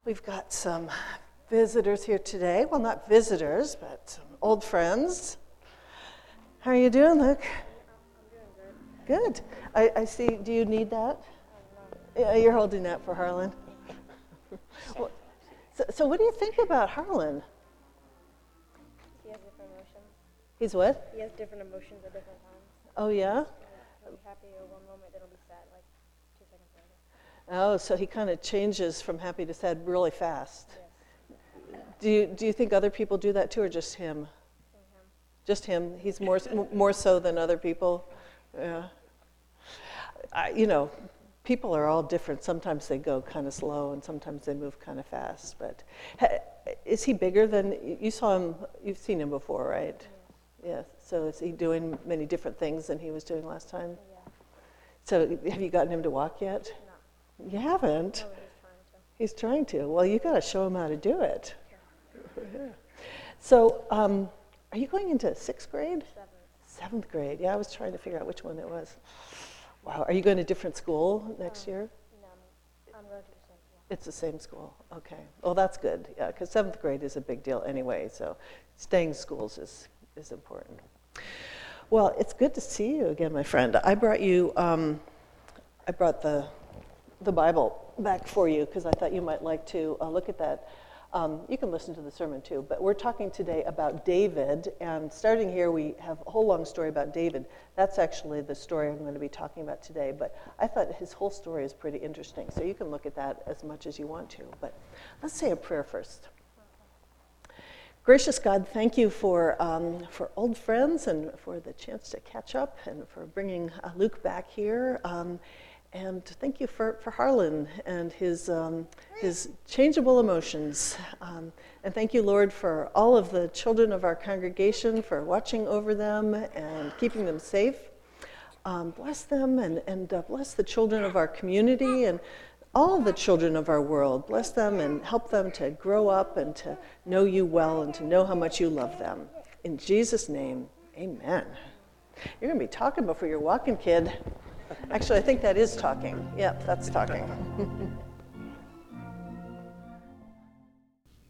We've got some visitors here today. Well, not visitors, but some old friends. How are you doing, Luke? I'm doing good. Good. I see. Do you need that? No. Yeah, you're holding that for Harlan. Well, so what do you think about Harlan? He has different emotions. He's what? He has different emotions at different times. Oh, yeah? He'll be happy at one moment, then he'll be sad, like 2 seconds later. Oh, so he kind of changes from happy to sad really fast. Yes. Do you think other people do that too, or just him? Him. Just him. He's more so than other people. Yeah. People are all different. Sometimes they go kind of slow, and sometimes they move kind of fast. But is he bigger than you saw him? You've seen him before, right? Yeah. Yeah. So is he doing many different things than he was doing last time? Yeah. So have you gotten him to walk yet? No. You haven't. No, He's trying to. Well, you got to show him how to do it. Okay. So, are you going into 6th grade? 7th. 7th grade. Yeah, I was trying to figure out which one it was. Wow. Are you going to a different school next year? No, I'm going to the same school. It's the same school. Okay. Well, that's good. Yeah, because 7th grade is a big deal anyway. So, staying schools is important. Well, it's good to see you again, my friend. I brought you. I brought the Bible back for you because I thought you might like to look at that. You can listen to the sermon too, but we're talking today about David, and starting here we have a whole long story about David. That's actually the story I'm going to be talking about today, but I thought his whole story is pretty interesting, so you can look at that as much as you want to. But let's say a prayer first. Gracious God, thank you for old friends and for the chance to catch up and for bringing Luke back here. And thank you for Harlan and his changeable emotions. And thank you, Lord, for all of the children of our congregation, for watching over them and keeping them safe. Bless them and bless the children of our community and all the children of our world. Bless them and help them to grow up and to know you well and to know how much you love them. In Jesus' name, amen. You're going to be talking before you're walking, kid. Actually, I think that is talking. Yeah, that's talking.